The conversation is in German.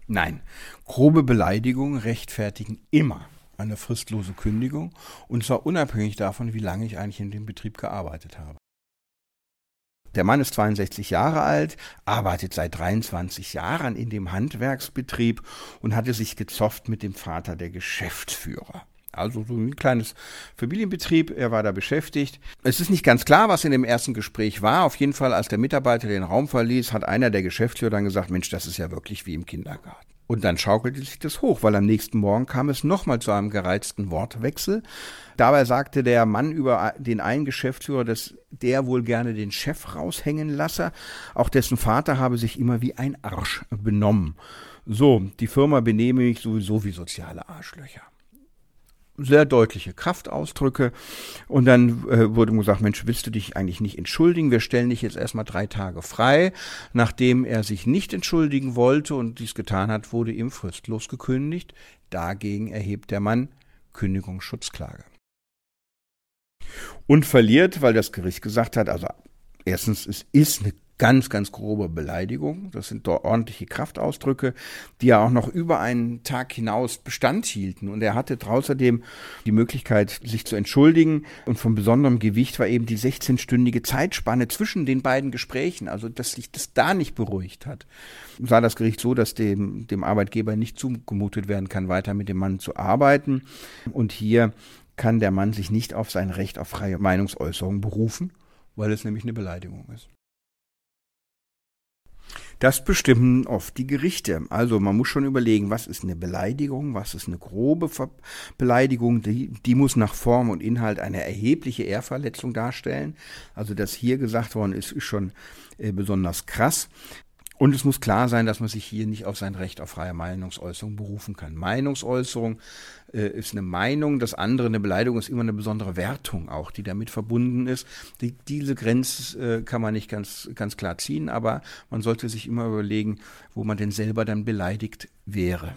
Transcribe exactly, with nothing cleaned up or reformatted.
Nein, grobe Beleidigungen rechtfertigen immer eine fristlose Kündigung, und zwar unabhängig davon, wie lange ich eigentlich in dem Betrieb gearbeitet habe. Der Mann ist zweiundsechzig Jahre alt, arbeitet seit dreiundzwanzig Jahren in dem Handwerksbetrieb und hatte sich gezofft mit dem Vater der Geschäftsführer. Also so ein kleines Familienbetrieb, er war da beschäftigt. Es ist nicht ganz klar, was in dem ersten Gespräch war. Auf jeden Fall, als der Mitarbeiter den Raum verließ, hat einer der Geschäftsführer dann gesagt, Mensch, das ist ja wirklich wie im Kindergarten. Und dann schaukelte sich das hoch, weil am nächsten Morgen kam es nochmal zu einem gereizten Wortwechsel. Dabei sagte der Mann über den einen Geschäftsführer, dass der wohl gerne den Chef raushängen lasse. Auch dessen Vater habe sich immer wie ein Arsch benommen. So, die Firma benehme mich sowieso wie soziale Arschlöcher. Sehr deutliche Kraftausdrücke, und dann äh, wurde mir gesagt, Mensch, willst du dich eigentlich nicht entschuldigen? Wir stellen dich jetzt erstmal drei Tage frei. Nachdem er sich nicht entschuldigen wollte und dies getan hat, wurde ihm fristlos gekündigt. Dagegen erhebt der Mann Kündigungsschutzklage. Und verliert, weil das Gericht gesagt hat, also erstens, es ist eine ganz, ganz grobe Beleidigung. Das sind doch ordentliche Kraftausdrücke, die ja auch noch über einen Tag hinaus Bestand hielten. Und er hatte außerdem die Möglichkeit, sich zu entschuldigen. Und von besonderem Gewicht war eben die sechzehnstündige Zeitspanne zwischen den beiden Gesprächen. Also, dass sich das da nicht beruhigt hat. Sah das Gericht so, dass dem, dem Arbeitgeber nicht zugemutet werden kann, weiter mit dem Mann zu arbeiten. Und hier kann der Mann sich nicht auf sein Recht auf freie Meinungsäußerung berufen, weil es nämlich eine Beleidigung ist. Das bestimmen oft die Gerichte. Also man muss schon überlegen, was ist eine Beleidigung, was ist eine grobe Ver- Beleidigung. Die, die muss nach Form und Inhalt eine erhebliche Ehrverletzung darstellen. Also das hier gesagt worden ist, ist schon äh, besonders krass. Und es muss klar sein, dass man sich hier nicht auf sein Recht auf freie Meinungsäußerung berufen kann. Meinungsäußerung äh, ist eine Meinung, das andere, eine Beleidigung, ist immer eine besondere Wertung auch, die damit verbunden ist. Die, diese Grenze äh, kann man nicht ganz, ganz klar ziehen, aber man sollte sich immer überlegen, wo man denn selber dann beleidigt wäre.